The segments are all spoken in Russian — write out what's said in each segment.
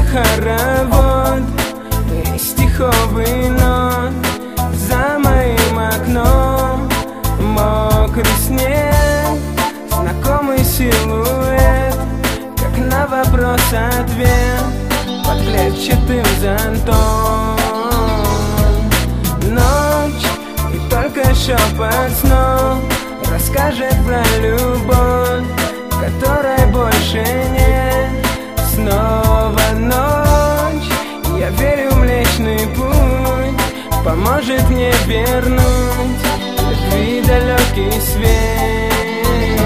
хоровод и стиховый нот. За моим окном мокрый снег, знакомый силуэт, как на вопрос ответ под клетчатым зонтом. Ночь и только шепот снов расскажет про любовь, которой больше нет. Снова ночь, я верю, Млечный Путь поможет мне вернуть любви далекий свет.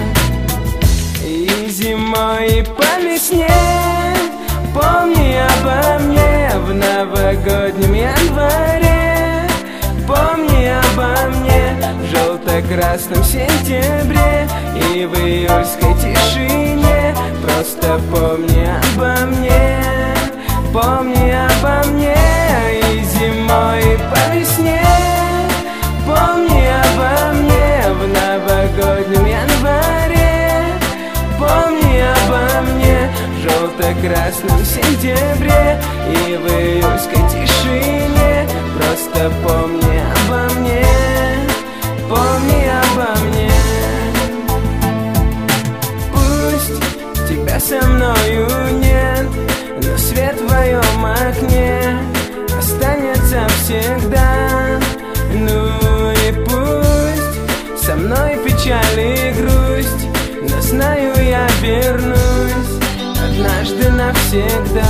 И зимой, и по весне помни обо мне в новогоднем январе. Помни обо мне в желто-красном сентябре и в июльской тишине. Просто помни обо мне, помни обо мне. И зимой, и по весне помни обо мне в новогоднем январе. Помни обо мне в желто-красном сентябре и в июльской тишине. Просто помни обо мне, помни обо мне. Пусть тебя со мною нет, но свет в твоем окне останется всегда. Ну и пусть со мной печаль и грусть, но знаю, я вернусь однажды навсегда.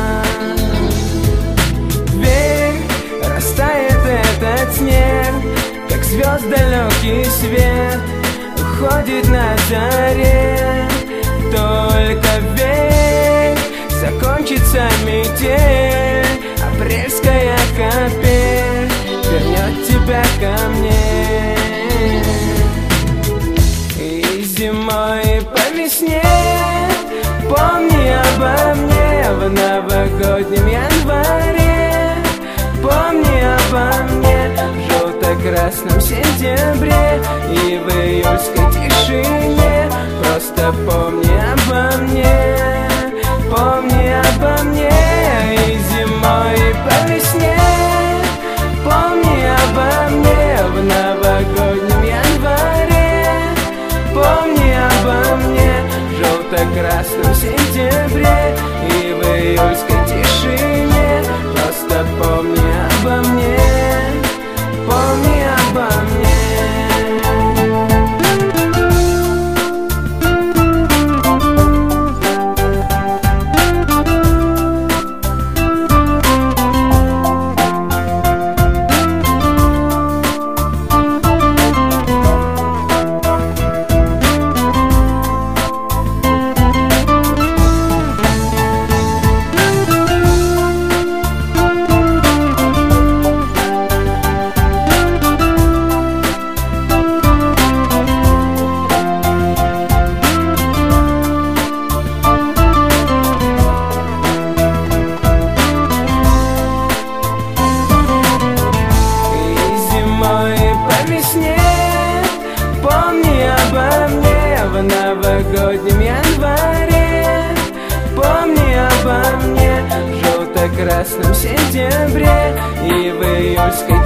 Верь, растает этот снег, как звезд далекий свет уходит на заре. Только верь, закончится метель, апрельская капель вернет тебя ко мне. И зимой, и по весне помни обо мне в новогоднем январе. Помни обо мне в желто-красном сентябре и в июльской тишине. Просто помни обо мне, помни обо мне. И зимой, и по весне помни обо мне в новогоднем январе. Помни обо мне в желто-красном сентябре и в июльской тишине. Просто помни обо мне, помни обо мне. В новогоднем январе помни обо мне в желто-красном сентябре и в июльской